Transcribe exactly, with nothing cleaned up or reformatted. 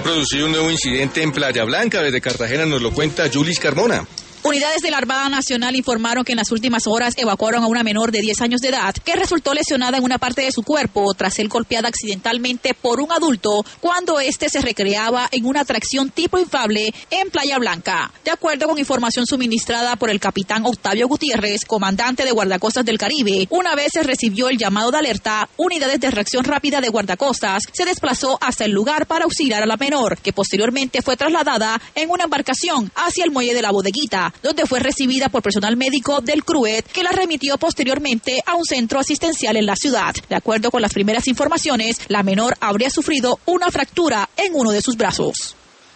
Ha producido un nuevo incidente en Playa Blanca. Desde Cartagena nos lo cuenta Yulis Carmona. Unidades de la Armada Nacional informaron que en las últimas horas evacuaron a una menor de diez años de edad que resultó lesionada en una parte de su cuerpo tras ser golpeada accidentalmente por un adulto cuando éste se recreaba en una atracción tipo inflable en Playa Blanca. De acuerdo con información suministrada por el capitán Octavio Gutiérrez, comandante de Guardacostas del Caribe, una vez se recibió el llamado de alerta, unidades de reacción rápida de Guardacostas se desplazó hasta el lugar para auxiliar a la menor, que posteriormente fue trasladada en una embarcación hacia el muelle de la Bodeguita, donde fue recibida por personal médico del CRUED, que la remitió posteriormente a un centro asistencial en la ciudad. De acuerdo con las primeras informaciones, la menor habría sufrido una fractura en uno de sus brazos.